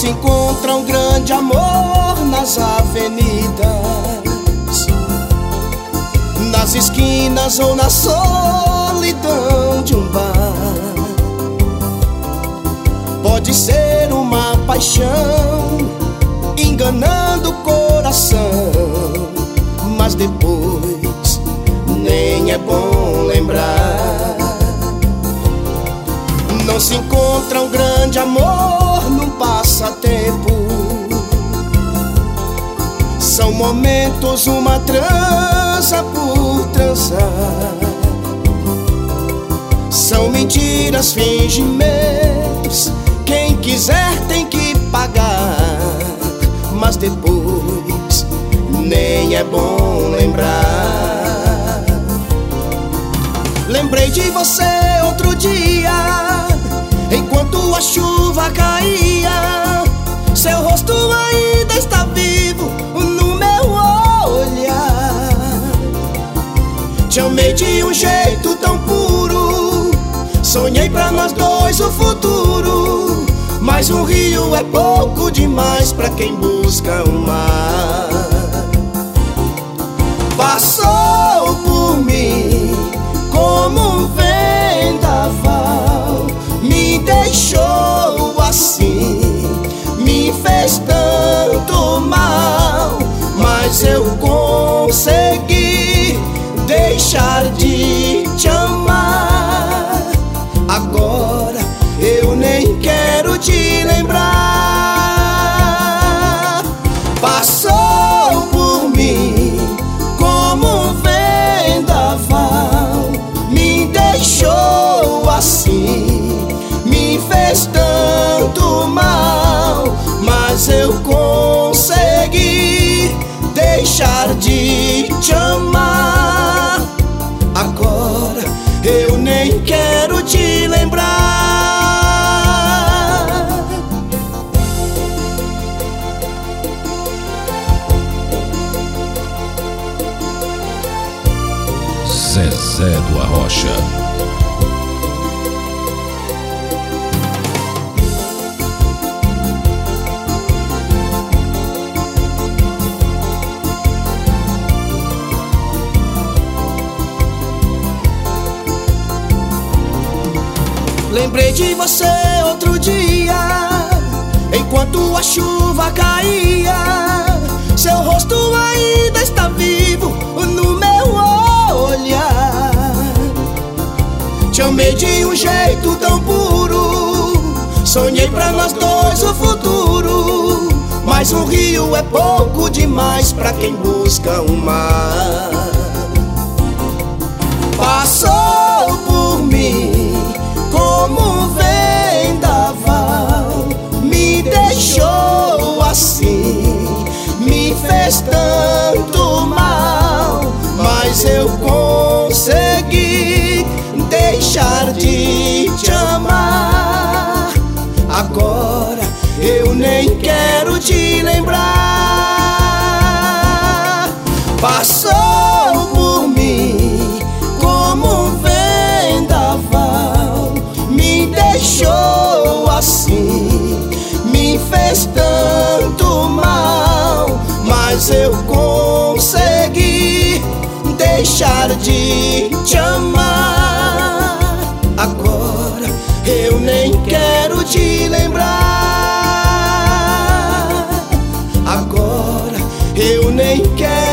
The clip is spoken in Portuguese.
se encontra um grande amor nas avenidas, nas esquinas ou na solidão de um bar. Pode ser uma paixão enganando o coração, mas depois nem é bom lembrar. Não se encontra um grande amor num passatempo, são momentos, uma trança por transar. São mentiras, fingimentos, quem quiser tem que pagar, mas depois nem é bom lembrar. Lembrei de você outro dia, enquanto a chuva caía. Seu rosto ainda está vivo no meu olhar. Te amei de um jeito tão puro, sonhei pra nós dois o futuro. Mas um rio é pouco demais pra quem busca o mar. Passou por mim como um vendaval, me deixou assim, me fez tanto mal. Mas eu consegui deixar de te amar. Agora eu nem quero te lembrar. Passou por mim como um vendaval, me deixou assim, me fez tanto mal. Mas eu consegui deixar de te amar. Agora eu nem quero te lembrar. Zezé do Arrocha. Lembrei de você outro dia, enquanto a chuva caía. Seu rosto ainda está vivo no meu olhar. Te amei de um jeito tão puro, sonhei pra nós dois o futuro. Mas um rio é pouco demais pra quem busca o mar. Passou por mim como um vendaval, me deixou assim, me fez tanto mal. Mas eu consegui deixar de te amar. Agora eu nem quero te lembrar. Passou por mim como um vendaval, me deixou assim, me fez tanto mal. Mas eu consegui deixar de te amar. Agora eu nem quero te lembrar. Agora eu nem quero